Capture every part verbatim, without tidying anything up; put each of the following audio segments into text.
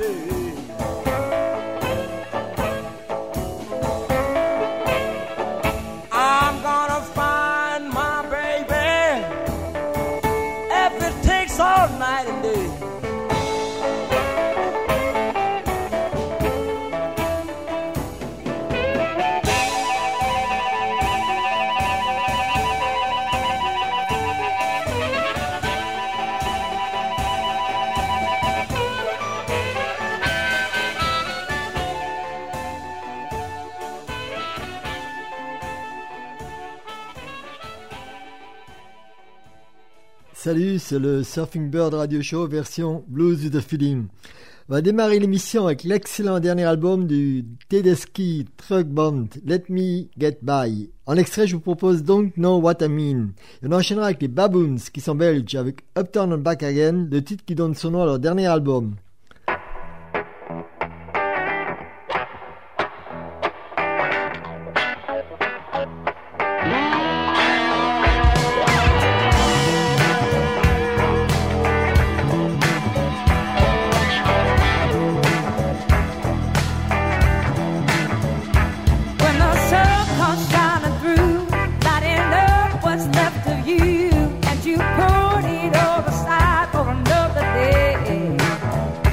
day. I'm gonna find my baby if it takes all night and day. Salut, c'est le Surfing Bird Radio Show version Blues with a Feeling. On va démarrer l'émission avec l'excellent dernier album du Tedeschi Truck Band, Let Me Get By. En extrait, je vous propose donc Know What I Mean. Et on enchaînera avec les Baboons, qui sont belges, avec Uptown and Back Again, le titre qui donne son nom à leur dernier album. You poured it over side for another day.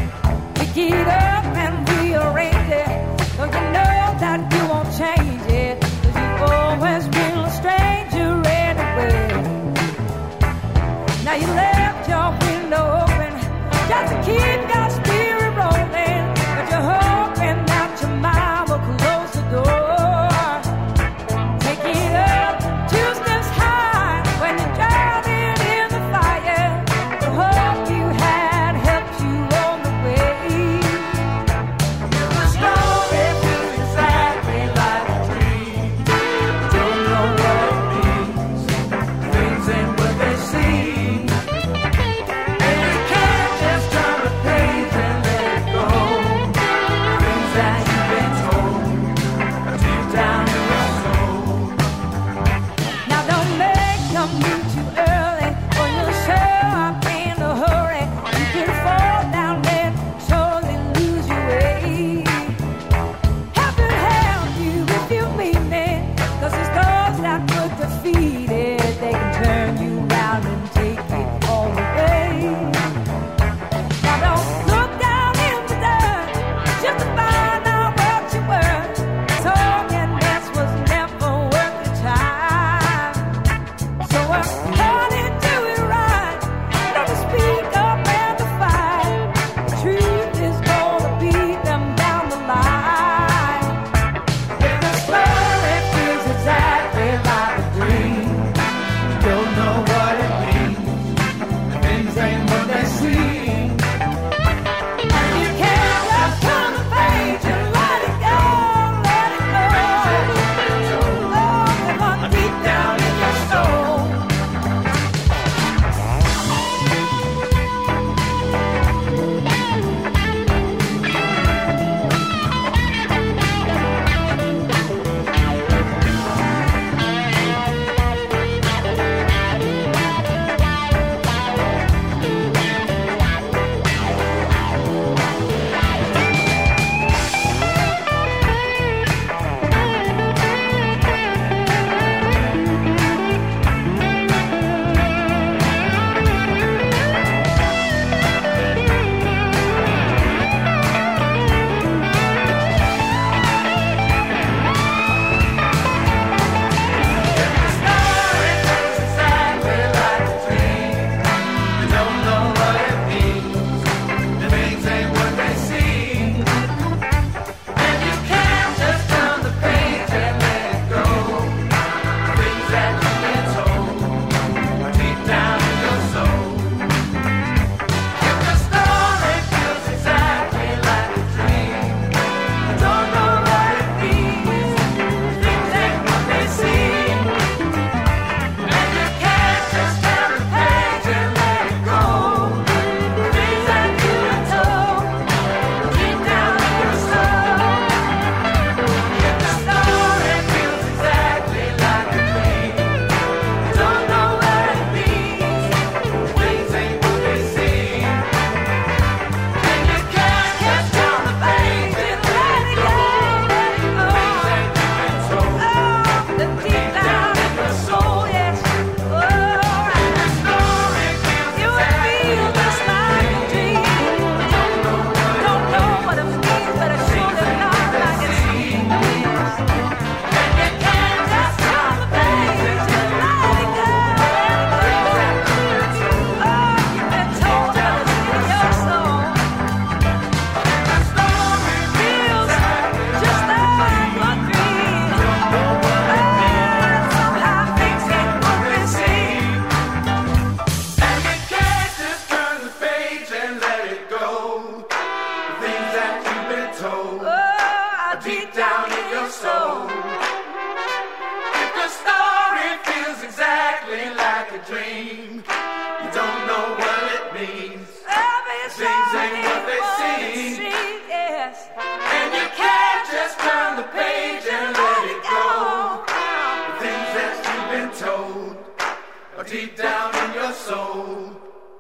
deep down in your soul.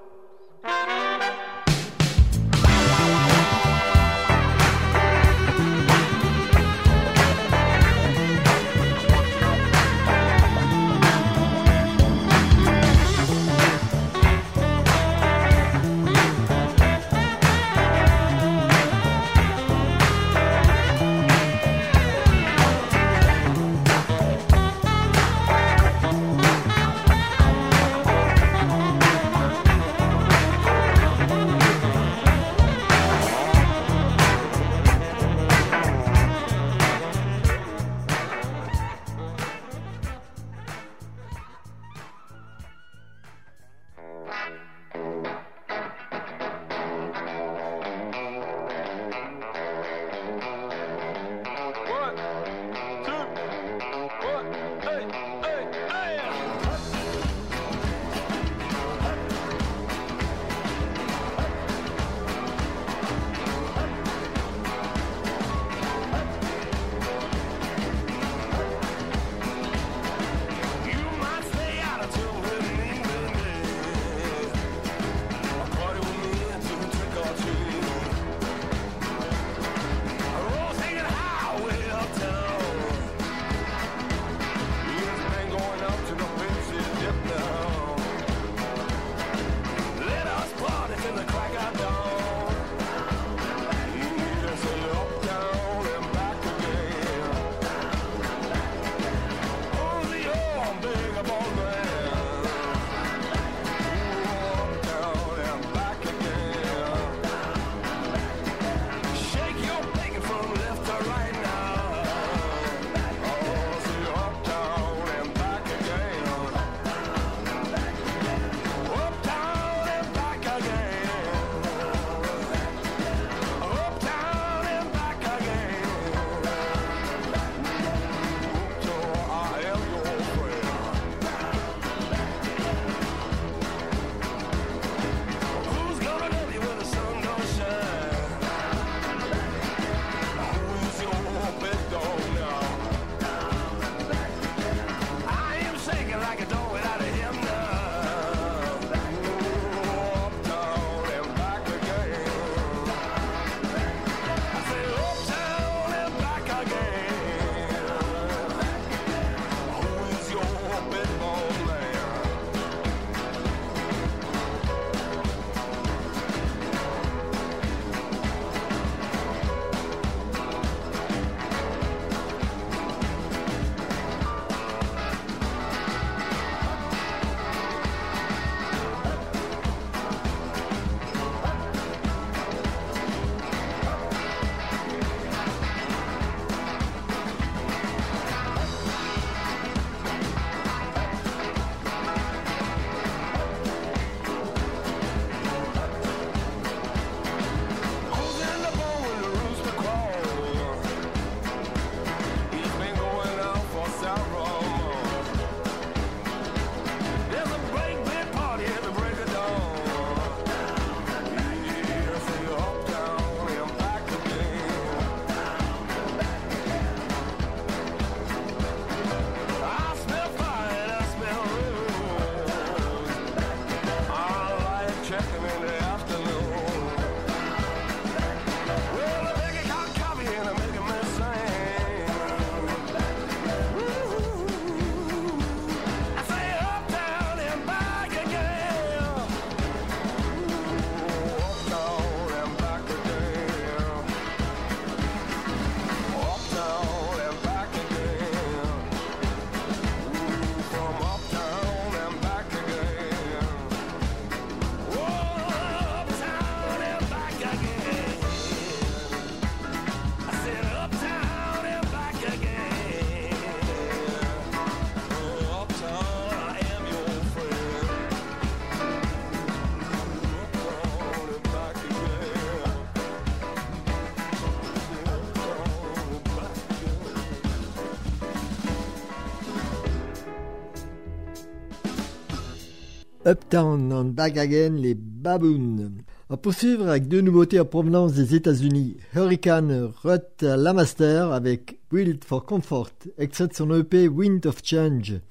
Uptown and Back Again, les Baboons. On va poursuivre avec deux nouveautés en provenance des États-Unis. Hurricane Ruth Lamaster avec Built for Comfort, extrait de son E P Wind of Change.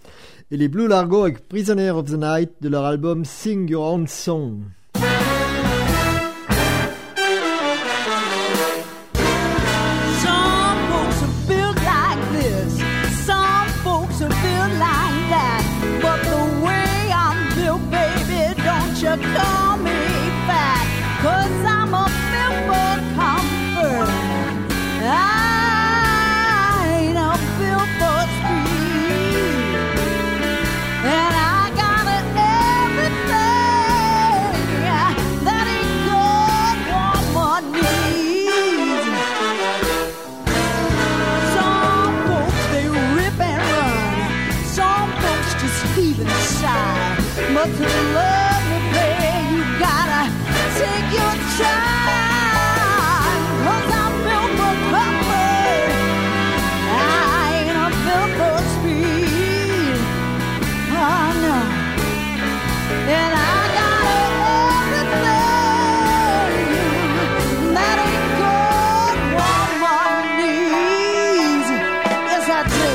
et les Blue Largo avec Prisoner of the Night de leur album Sing Your Own Song. Some folks are built like this, some folks are built like that, but the way I'm built, baby, don't you call me fat, 'cause I'm a built for comfort. I ain't a built for speed, and I got everything that a good woman needs. Some folks, they rip and run, some folks just leave inside, but to love me, baby, you gotta take your time, 'cause I'm built for comfort. I ain't a built for speed. Oh no. And I got everything that a good woman needs. Yes, I do.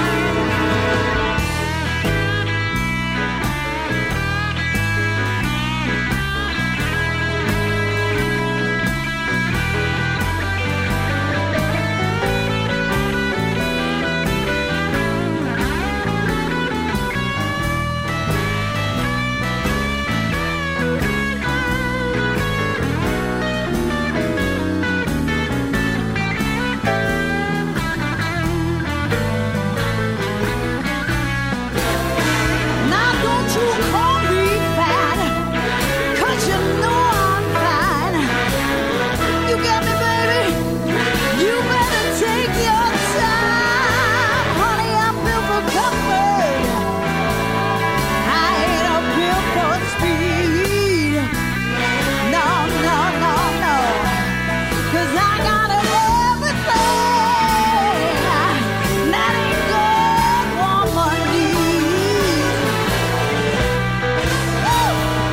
Now don't you call me fat, 'cause you know I'm fine. You got me, baby? You better take your time. Honey, I'm built for comfort. I ain't a built for speed. No, no, no, no. 'Cause I got everything that a good woman needs. Woo!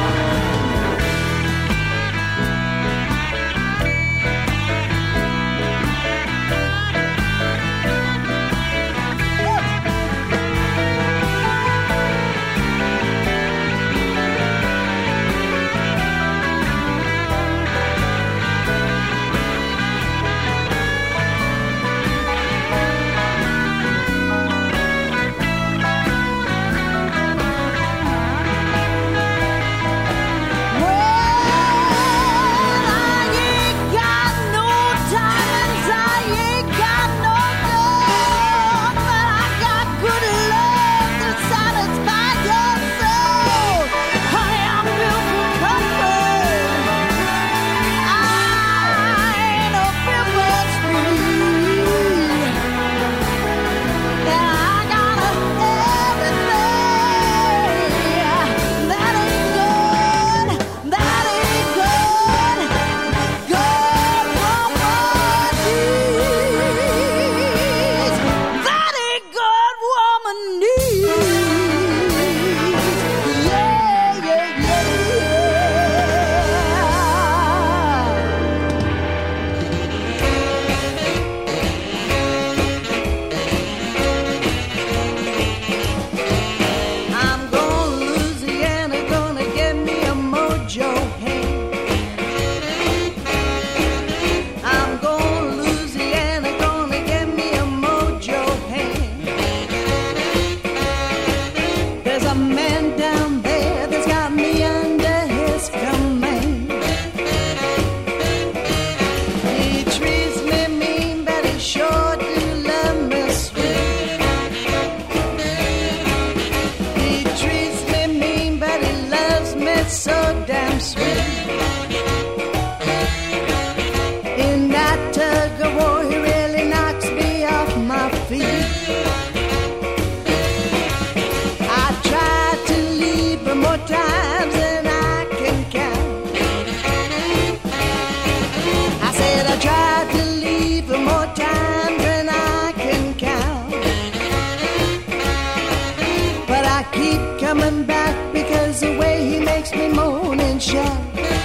coming back because the way he makes me moan and shout.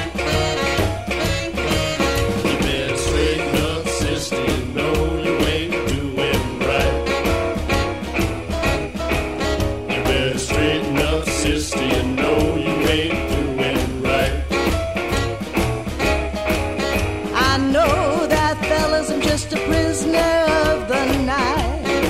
You better straighten up, sister, you know you ain't doing right. You better sister, you know you ain't doing right. I know that, fellas, I'm just a prisoner of the night.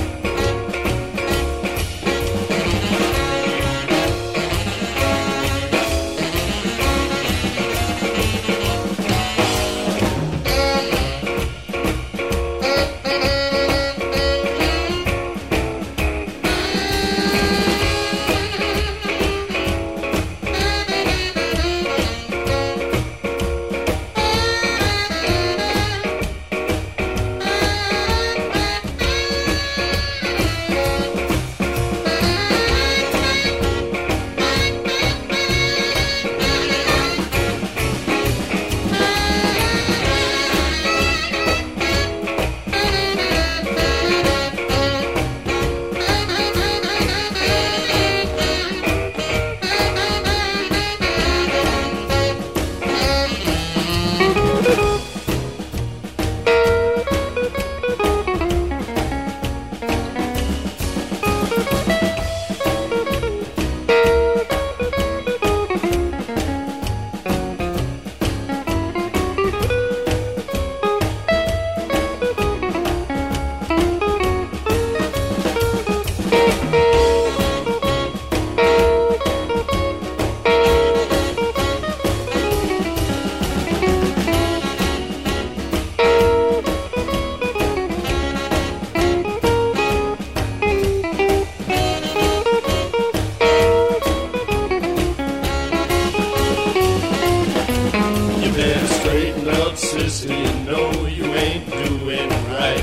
Sister, you know you ain't doing right.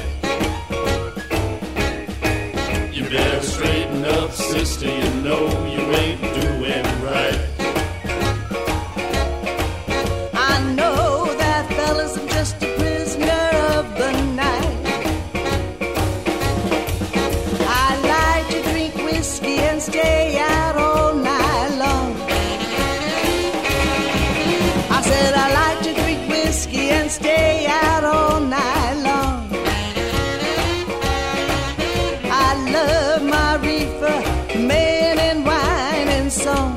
You better straighten up, sister, you know you ain't doing right. I know that, fellas, I'm just a prisoner of the night. I like to drink whiskey and stay out all night long. I said I like to drink whiskey and stay out all night long. I love my reefer, man and wine and song.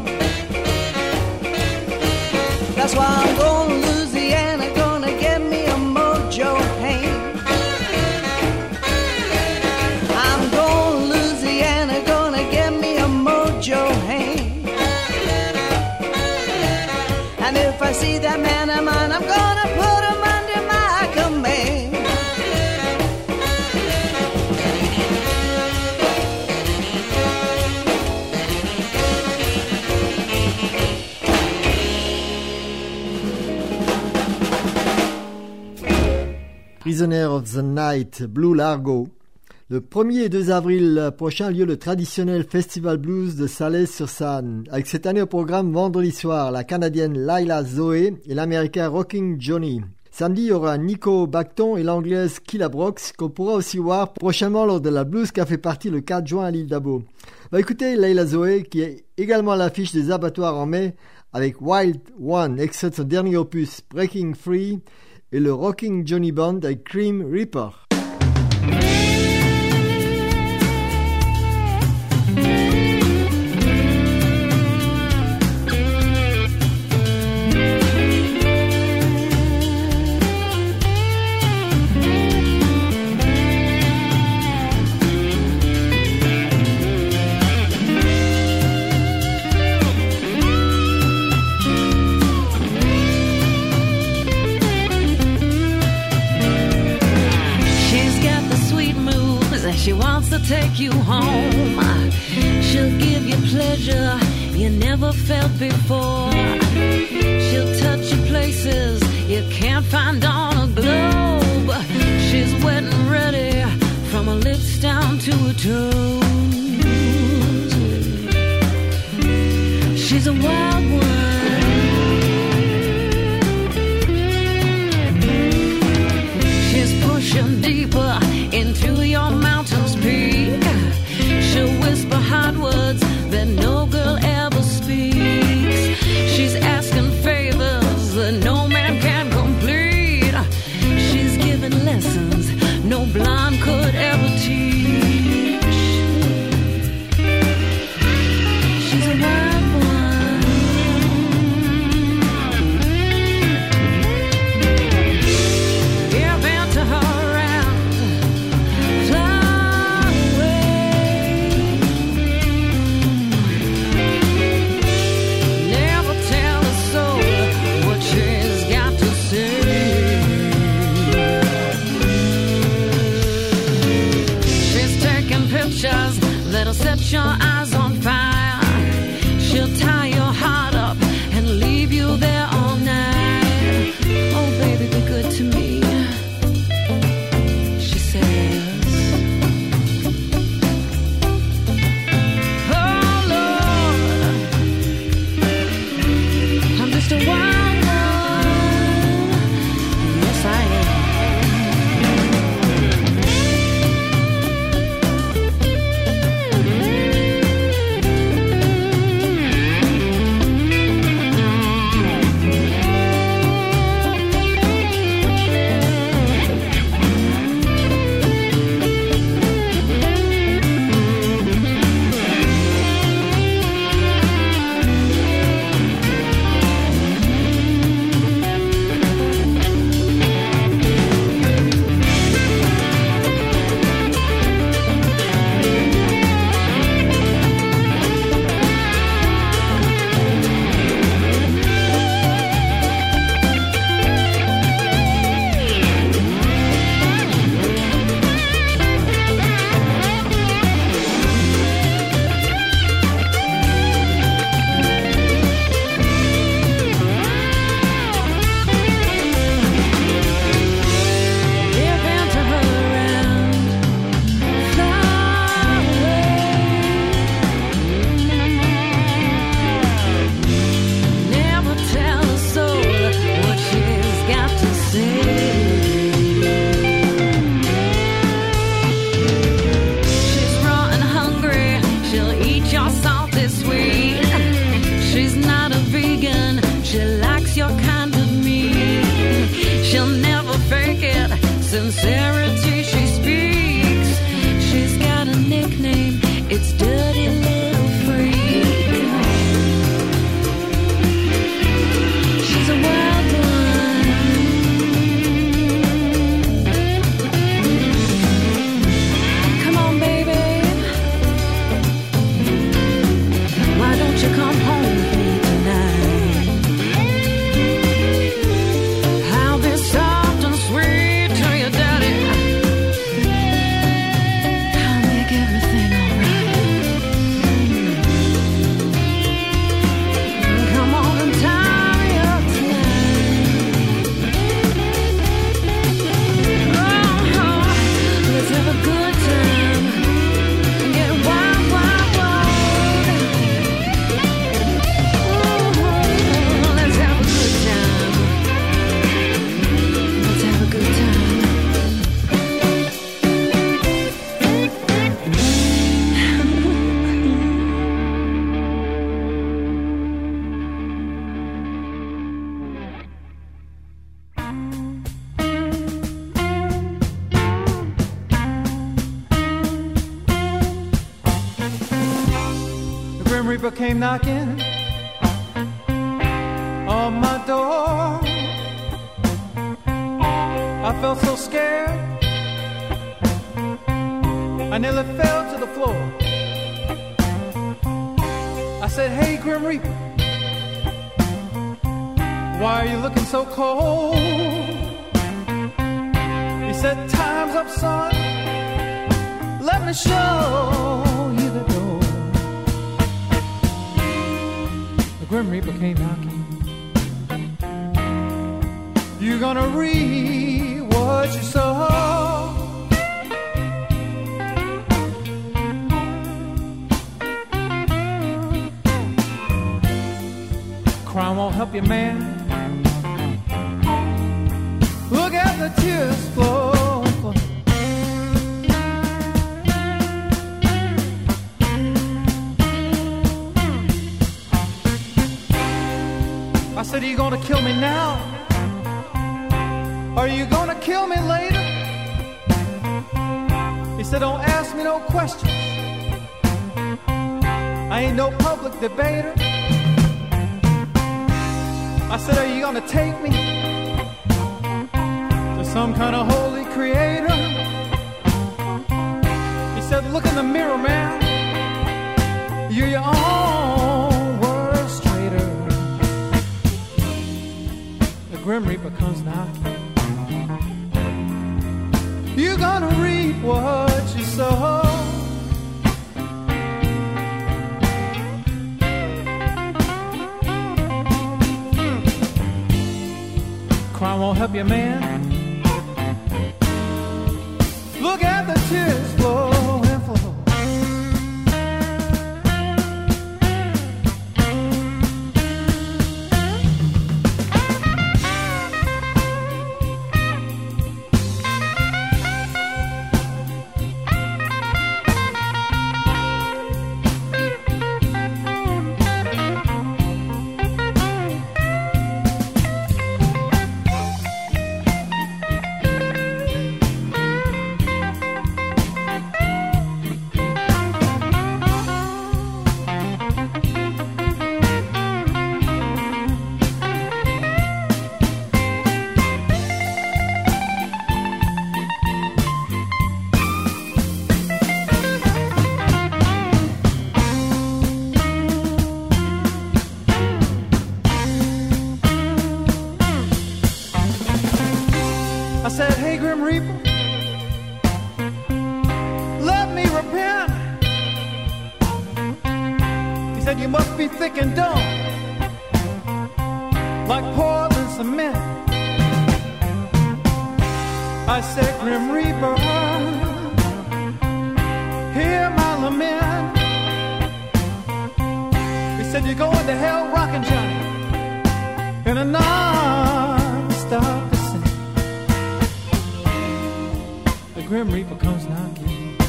That's why I'm going to Louisiana, gonna get me a mojo hand. I'm going to Louisiana, gonna get me a mojo hand. And if I see that man of mine, I'm gonna put him under my command. Prisoner of the Night, Blue Largo. Le premier et deux avril prochain a lieu le traditionnel Festival Blues de Salers-sur-Sanne, avec cette année au programme vendredi soir, la Canadienne Laila Zoe et l'Américain Rocking Johnny. Samedi, il y aura Nico Bacton et l'Anglaise Killa Brox, qu'on pourra aussi voir prochainement lors de la Blues Café Party le quatre juin à l'île d'Abo. Bah écoutez Laila Zoe, qui est également à l'affiche des abattoirs en mai, avec Wild One, extrait de son dernier opus Breaking Free, et le Rocking Johnny Band avec Cream Reaper. She wants to take you home. She'll give you pleasure you never felt before. She'll touch you places you can't find on a globe. She's wet and ready from her lips down to her toes. She's a wild one. She's pushing deeper into your mountain's peak. She'll whisper hot words that no girl ever speaks. She's asking favors that no man can complete. She's giving lessons no blonde could ever teach. She's a wild came knocking on my door. I felt so scared, I nearly fell to the floor. I said, hey, Grim Reaper, why are you looking so cold? He said, time's up, son, let me show you the door. The Grim Reaper came knocking. You're gonna reap what you sow. Crime won't help you, man. Look at the tears flow. I said, are you gonna kill me now? Are you gonna kill me later? He said, don't ask me no questions. I ain't no public debater. I said, are you gonna take me to some kind of holy creator? He said, look in the mirror, man. You're your own worst traitor. The Grim Reaper comes knocking. You're gonna reap what you sow. Crime won't help you, man. Look at the tears flow and flow. I said, hey, Grim Reaper, let me repent. He said, you must be thick and dumb, like Portland cement. I said, Grim Reaper, hear my lament. He said, you're going to hell rockin' Johnny in a non-stop. Grim Reaper comes knocking.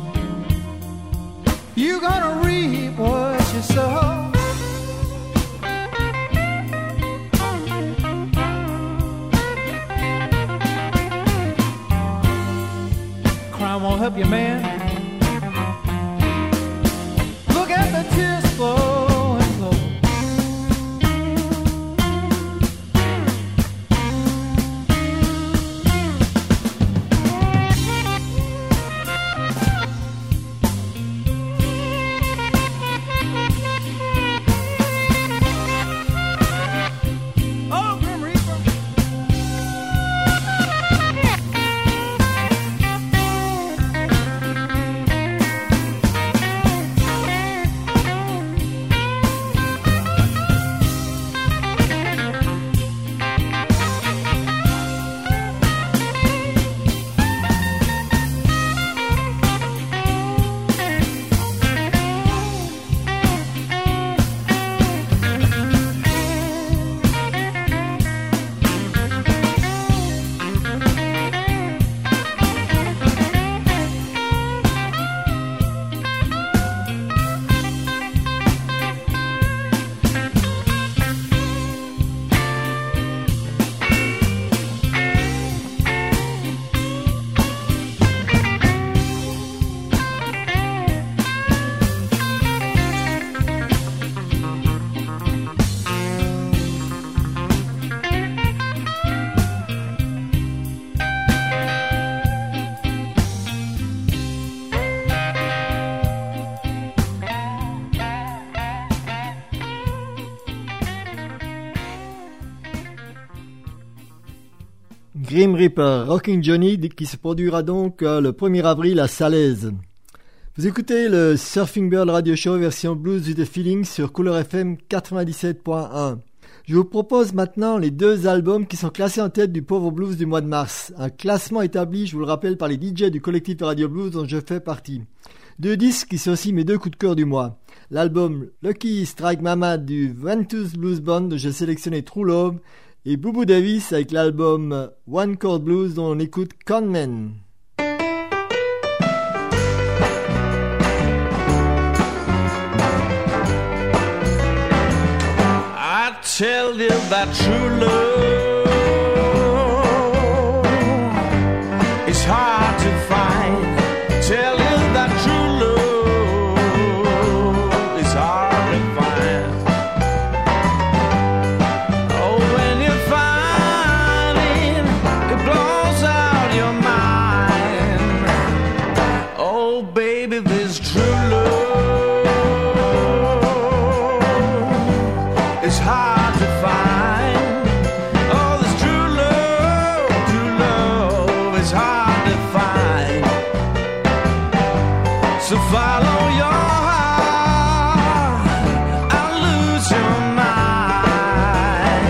You're gonna reap what you sow. Crime won't help you, man. Look at the tears flow and flow. Grim Reaper, Rocking Johnny, qui se produira donc euh, le premier avril à Salaise. Vous écoutez le Surfing Bird Radio Show version Blues with the Feeling sur Couleur F M quatre-vingt-dix-sept point un. Je vous propose maintenant les deux albums qui sont classés en tête du Pauvre Blues du mois de mars. Un classement établi, je vous le rappelle, par les D J du collectif Radio Blues dont je fais partie. Deux disques qui sont aussi mes deux coups de cœur du mois. L'album Lucky Strike Mama du Ventus Blues Band dont j'ai sélectionné True Love et Boubou Davis avec l'album One Chord Blues dont on écoute Conman. I tell you that true love is hard to find. Tell you that true love is hard to find. Oh, when you find it, it blows out your mind. Oh, baby, this true love is hard. So follow your heart, I'll lose your mind.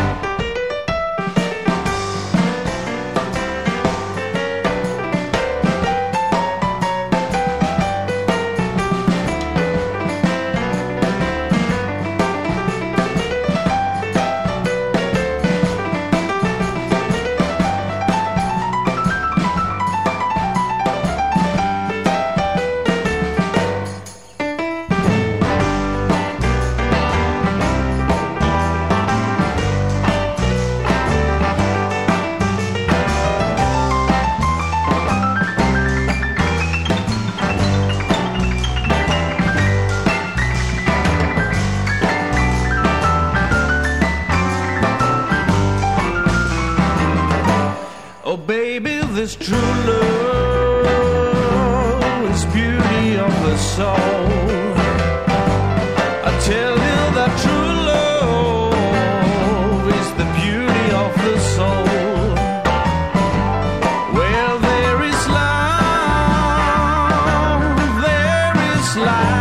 This true love is beauty of the soul. I tell you that true love is the beauty of the soul. Where there is love, there is life.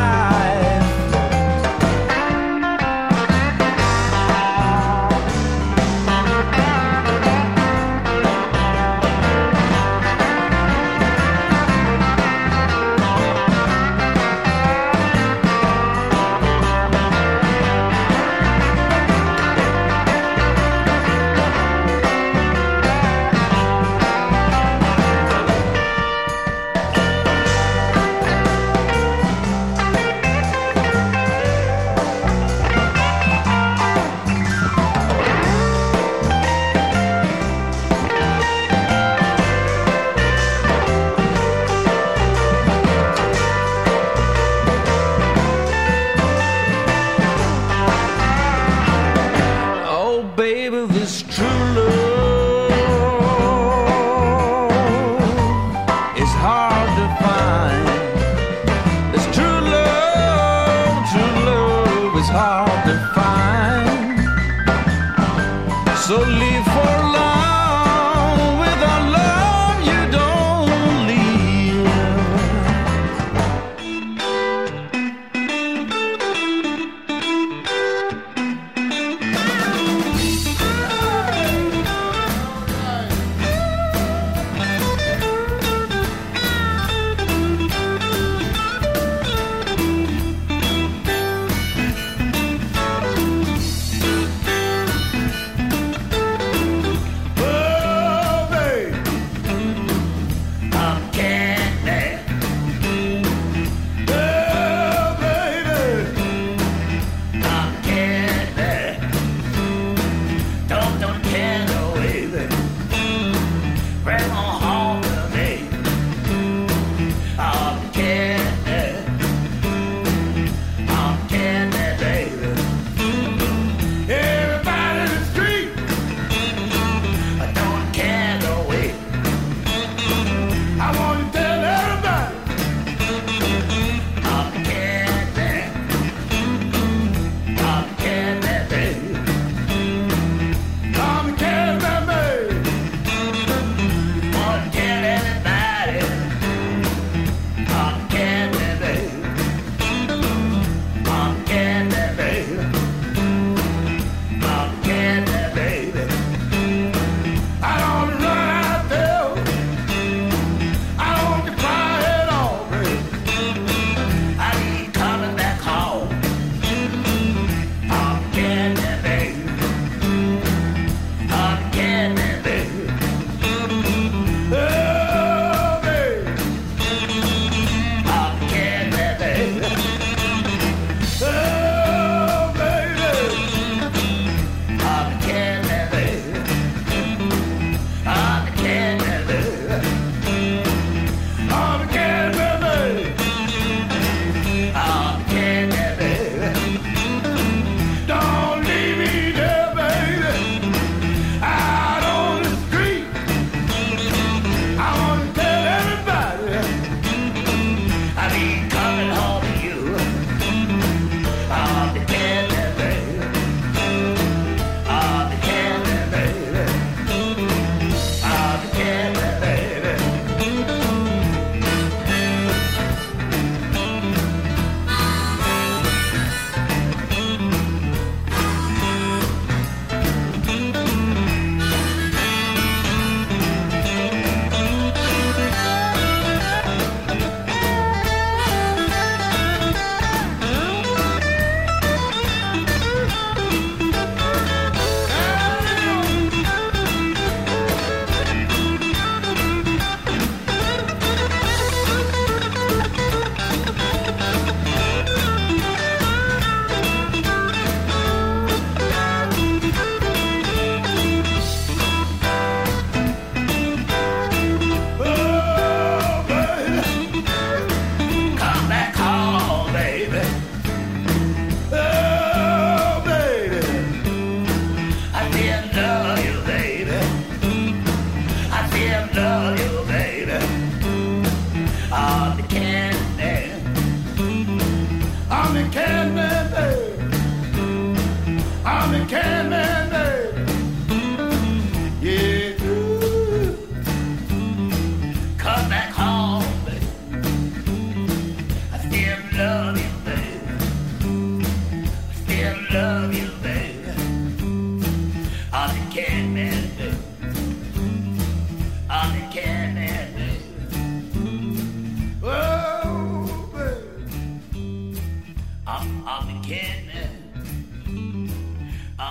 So live for long, without love you don't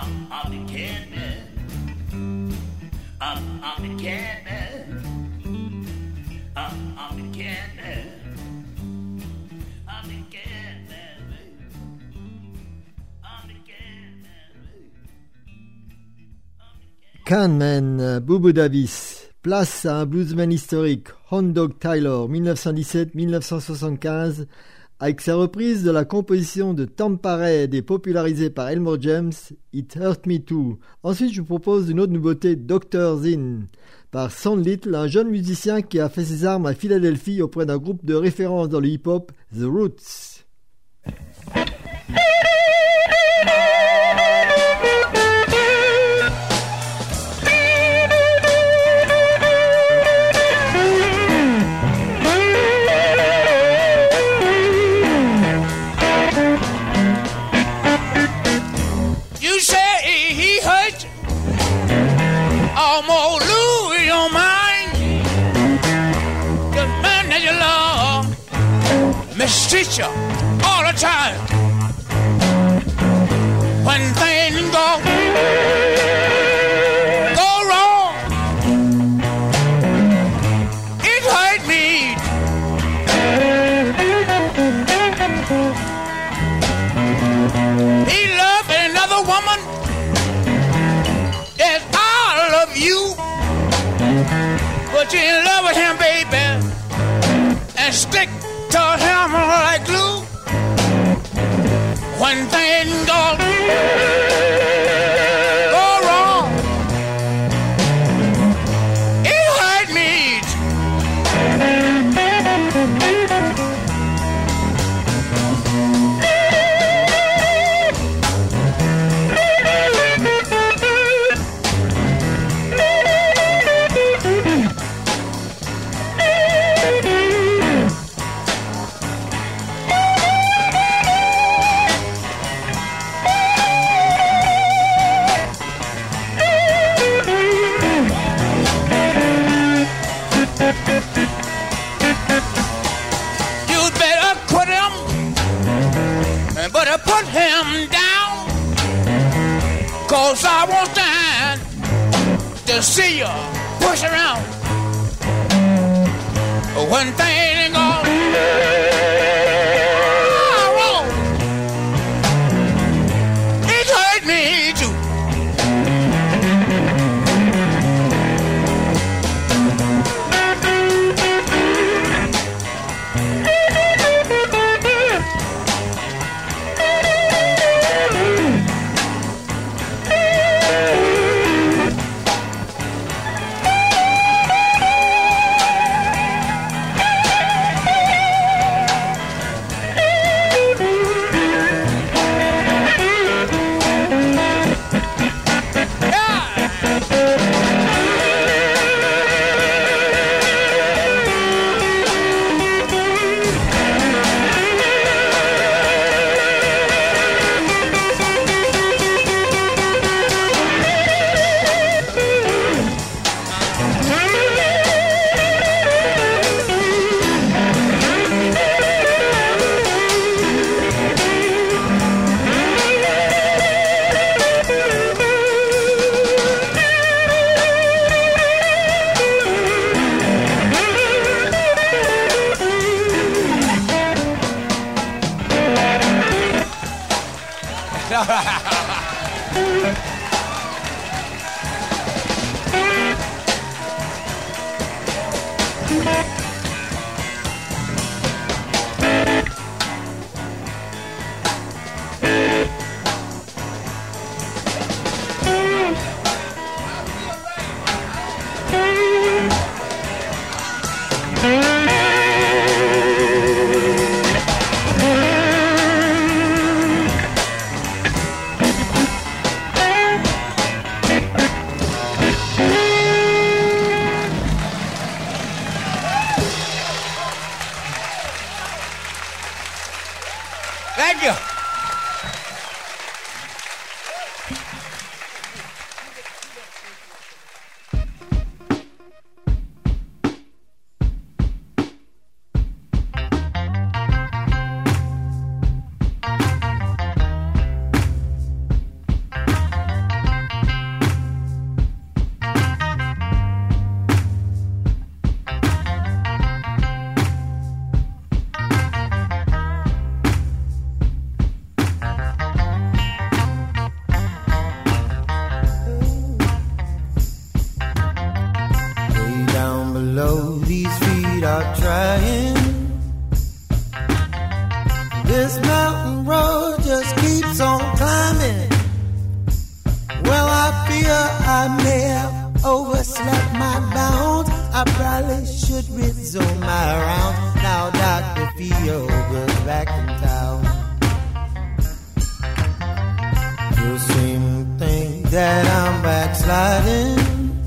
I'm, I'm the Catman. I'm, I'm the Catman. I'm, I'm the Catman. I'm the Catman, baby. I'm the Catman, baby. I'm the Catman. Can, Bobo Davis. Place à un bluesman historique, Hound Dog Taylor, dix-neuf cent dix-sept à dix-neuf cent soixante-quinze, avec sa reprise de la composition de Tampa Red et popularisée par Elmore James, It Hurt Me Too. Ensuite, je vous propose une autre nouveauté, Doctor Zin, par Son Little, un jeune musicien qui a fait ses armes à Philadelphie auprès d'un groupe de référence dans le hip-hop, The Roots. Almost lose your mind. The man that you love mistreat you all the time. When things go go wrong, it hurt me. He loved another woman. That's all of you. But you're in love with him, baby, and stick to him like glue. When things go, go wrong, it hurt me. Put him down, 'cause I won't stand to see you push around when things ain't gone wrong. It hurt me too. Thank you. overslept my bounds. I probably should resume my round. Now Doctor Feelgood's back in town. You seem to think that I'm backsliding.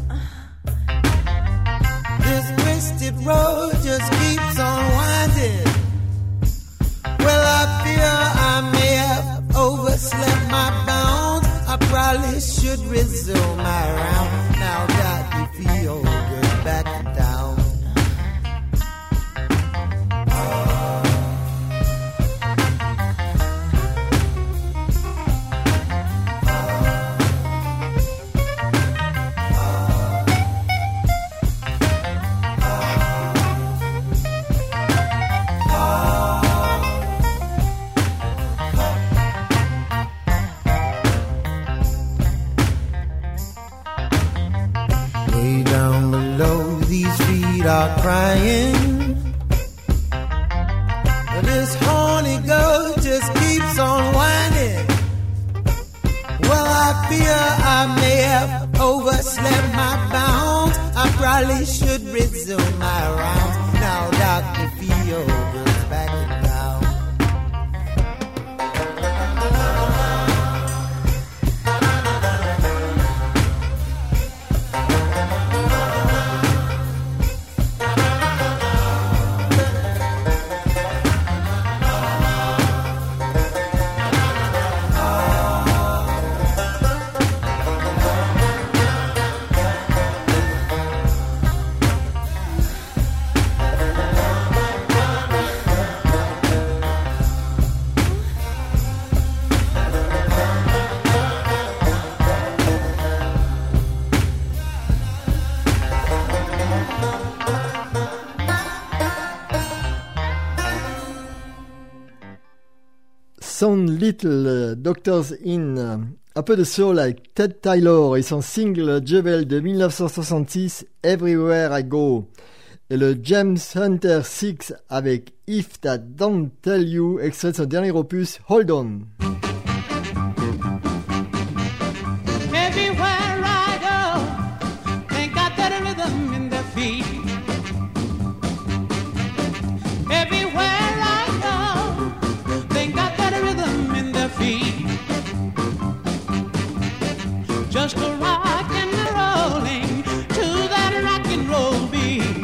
This twisted road just keeps on winding. Well, I fear I may have overslept my bounds. I probably should resume my round. Now that you feel good back in town. Way down below, these feet are crying. This horny girl just keeps on whining. Well, I fear I may have overslept my bounds. I probably should resume my rounds. Now Doctor Feelgood's back in town. Sound Little, Doctors In, un peu de soul avec Ted Taylor et son single Jewel de dix-neuf cent soixante-six, Everywhere I Go, et le James Hunter Six avec If That Don't Tell You, extrait de son dernier opus Hold On. Everywhere I go, they got that rhythm in their feet. Everywhere I go, they got that rhythm in their feet. Just a rock and a rolling to that rock and roll beat.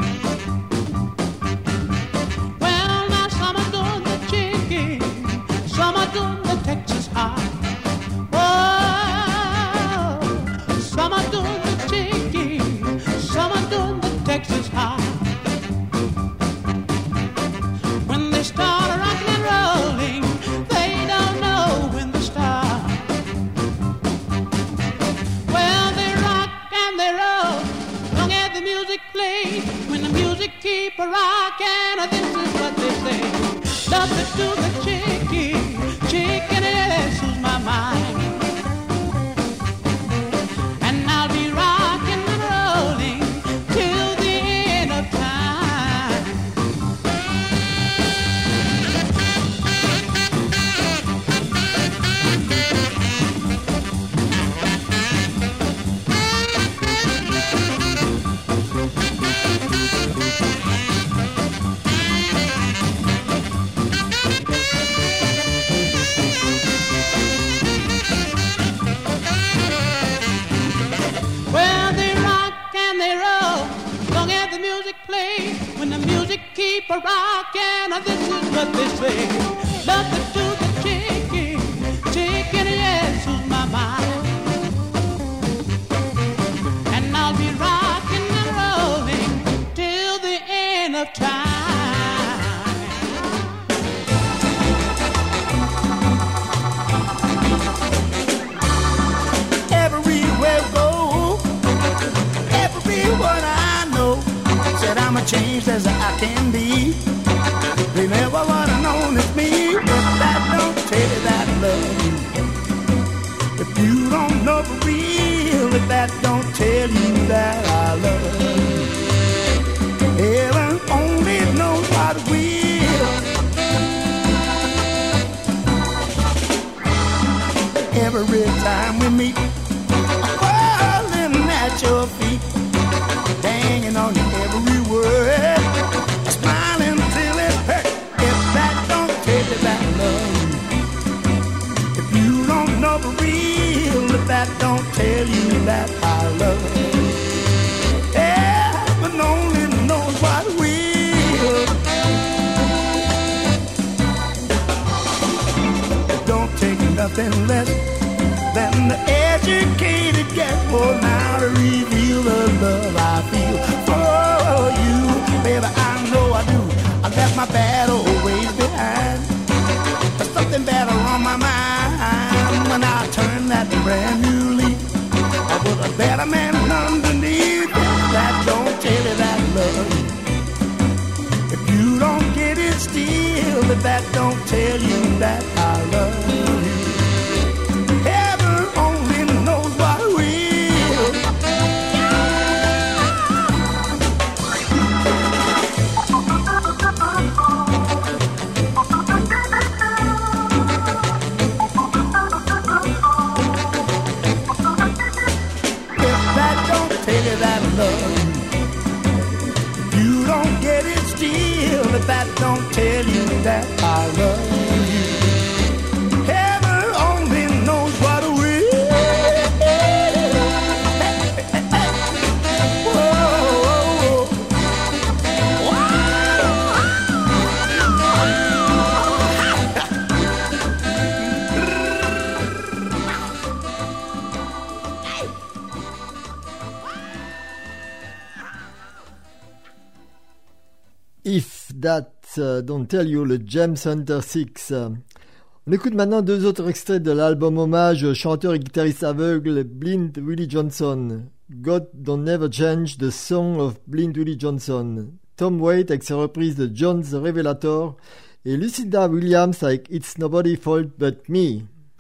Well, now some are doing the jiggy, some are doing the Texas hop. Oh, some are doing the jiggy, some are doing the Texas hop. When they start rocking and rolling, they don't know when to stop. Well, they rock and they roll, long as the music plays. When the music keep a rockin', this is what they say. Love to do the chicky, chicken, it soothes my mind. And I'll be rockin' and rolling till the end of time. Well, they rock and they roll, long as the music plays. When the music keep a rockin', this is what they say. Love to do the chicken, chicken, yes, soothes my mind. And I'll be rockin' and rolling till the end of time. Everywhere I go, everyone I know said I'm as changed as I can be. They never would have known it's me. If that don't tell you that I love you, if you don't know for real, if that don't tell you that I love you, heaven only knows what will. Every time we meet, I'm falling at your feet. hanging on your every word, smiling till it hurts. If that don't tell you that I love you, if you don't know the real, if that don't tell you that I love you, heaven only knows what will. It don't take nothing less than the educated get more now to reveal the love I feel for you. Baby, I know I do. I left my bad old ways behind. There's something better on my mind when I turn that brand new leaf. I was a better man underneath. That don't tell you that love. If you don't get it still, if that don't tell you that I love you. Heaven only knows what will. If that don't tell you that love, if you don't get it still, if that don't tell you that I love you, heaven only knows what will. If That uh, Don't Tell You, le James Hunter Six. On écoute maintenant deux autres extraits de l'album hommage au chanteur et guitariste aveugle Blind Willie Johnson. God Don't Never Change, The Song of Blind Willie Johnson. Tom Waits avec ses reprises de John's Revelator et Lucinda Williams avec It's Nobody's Fault But Me.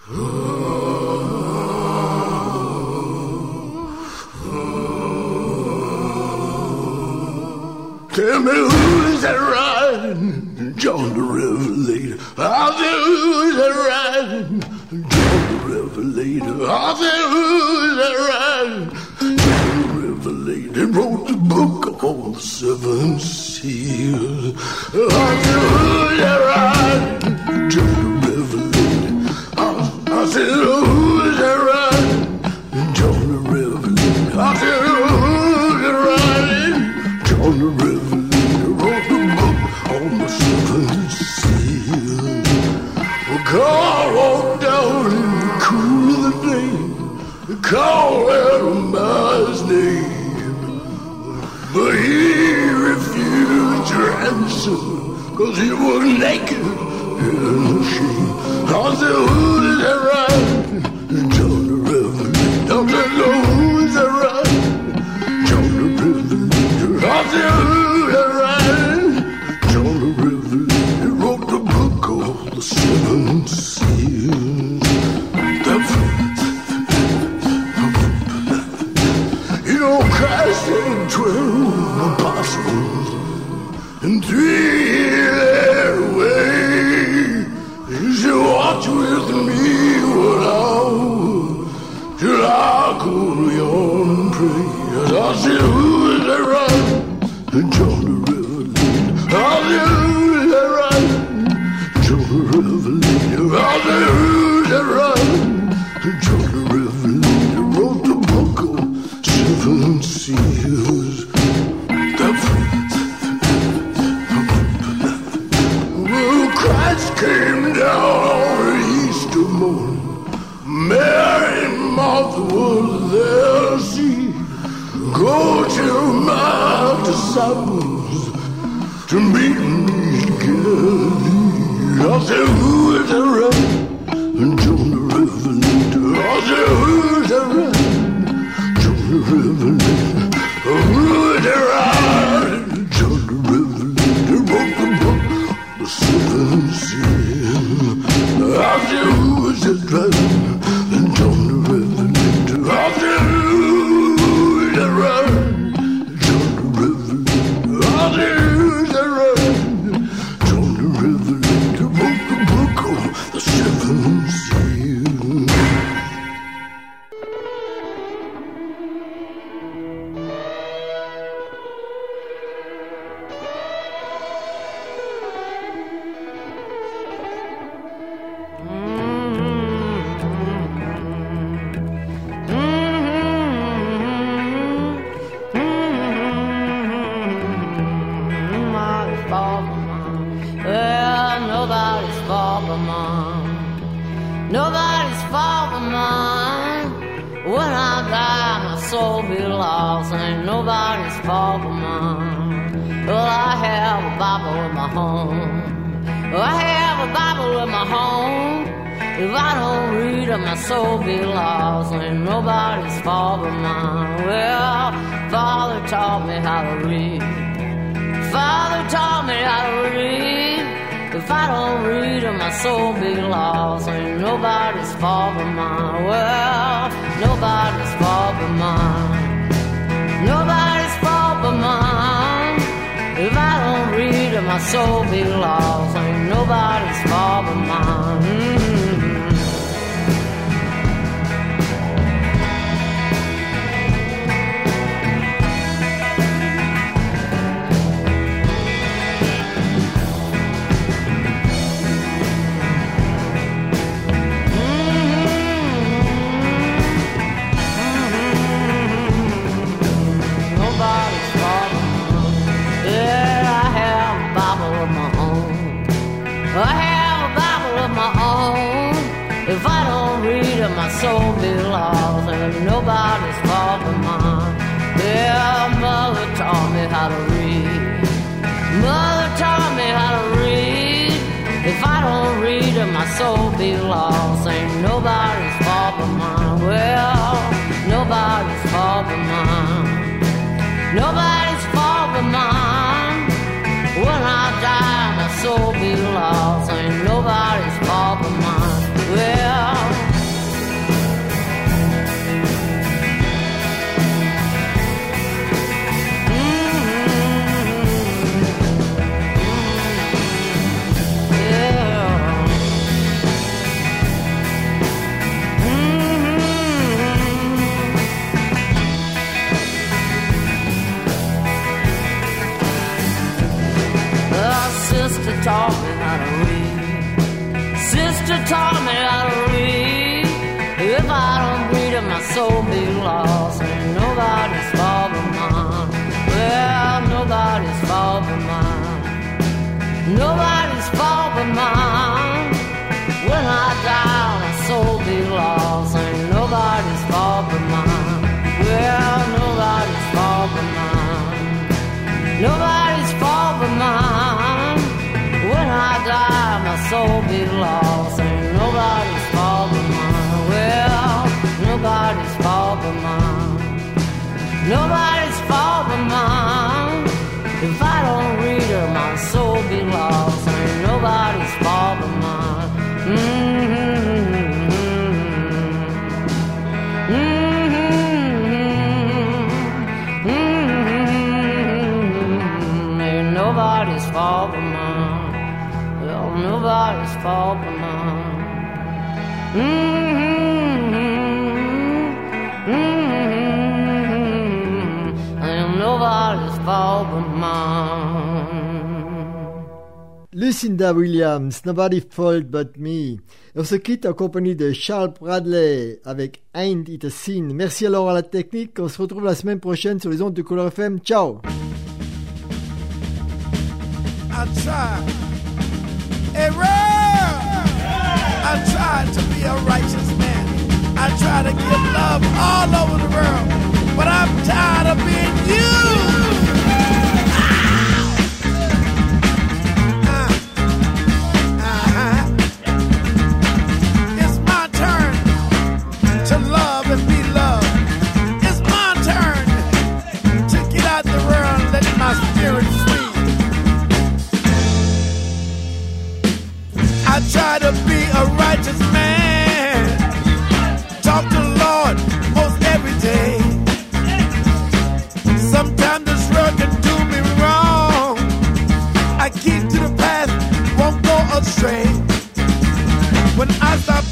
Tell me who's that riding, John the Revelator. I said who's that riding, John the Revelator. I said who's that riding, John the Revelator. They wrote the book on the seven seals. I said who's that riding, John the Revelator. I, I said who's that riding, John the Revelator. I said who's that riding, John the Revelator. On the seven seas, well, God walked down in the cool of the day, called him by his name, but he refused to answer, cause he was naked and ashamed. I said, who's that right? John the Revelator. I said, no, who's that right? John the Revelator. I said, who's that right? John the Revelator wrote the book of the seven seals. You know, Christ and twelve apostles and three led away. You should watch with me one hour till I go to yon praise. I said, who is that right? John the Hallelujah, right? John the Revelator. Hallelujah, right? John the Revelator wrote the book of seven seals. Well, Christ came down on Easter morning. Mary and Martha was there to see. Go to my disciples to meet me together. I said, who is that right? John the Revelator. I said, who is that right? John the Revelator. Who is that right? John the Revelator wrote the book, the seven seals. I said, who is that right? John the Revelator. I said, who is that right? John the Revelator. I said, the seven seals. When I die, my soul be lost. Ain't nobody's fault but mine. Well, I have a Bible in my home. I have a Bible in my home. If I don't read it, my soul be lost. Ain't nobody's fault but mine. Well, Father taught me how to read. Father taught me how to read. If I don't read it, my soul be lost. Ain't nobody's fault but mine. Well, nobody's fault but mine. Nobody's fault but mine. If I don't read it, my soul be lost. Ain't nobody's fault but mine. Mm-hmm. I have a Bible of my own. If I don't read it, my soul be lost. And nobody's fault but mine. Yeah, Mother taught me how to read. Mother taught me how to read. If I don't read it, my soul be lost. Ain't nobody's fault but mine. Well, nobody's fault but mine. Nobody's fault but mine. When I die, my soul be lost. Ain't nobody's fault but mine. Well, Sister taught me how to read. Sister taught me how to read. If I don't read it, my soul be lost. Ain't nobody's fault but mine. Well, nobody's fault but mine. Nobody's fault but mine. When I die, my soul be lost. Ain't nobody's fault but mine. Well, nobody's fault but mine. Nobody's fault but mine. When I die, my soul be lost. Ain't nobody's fault but mine. Well, nobody's fault but mine. Nobody's fault but mine. If I don't read her, my soul be lost. Ain't nobody's fault but mine. Mm-hmm. Mm-hmm. Mm-hmm. Ain't nobody's fault but mine. Nobody's fault but mine. Mm-hmm. Mm-hmm. Ain't nobody's fault but mine. Lucinda Williams, Nobody Fault But Me. On se quitte en compagnie de Charles Bradley avec Ain't It a Sin. Merci alors à la technique. On se retrouve la semaine prochaine sur les ondes de Couleur F M. Ciao. I try. Hey, Ron! I tried to be a righteous man. I try to give love all over the world. But I'm tired of being you! Uh, uh-huh. It's my turn to love and be loved. It's my turn to get out the world and let my spirit free. I try to be a righteous man. Talk to the Lord most every day. Sometimes this world can do me wrong. I keep to the path, won't go astray. When I stop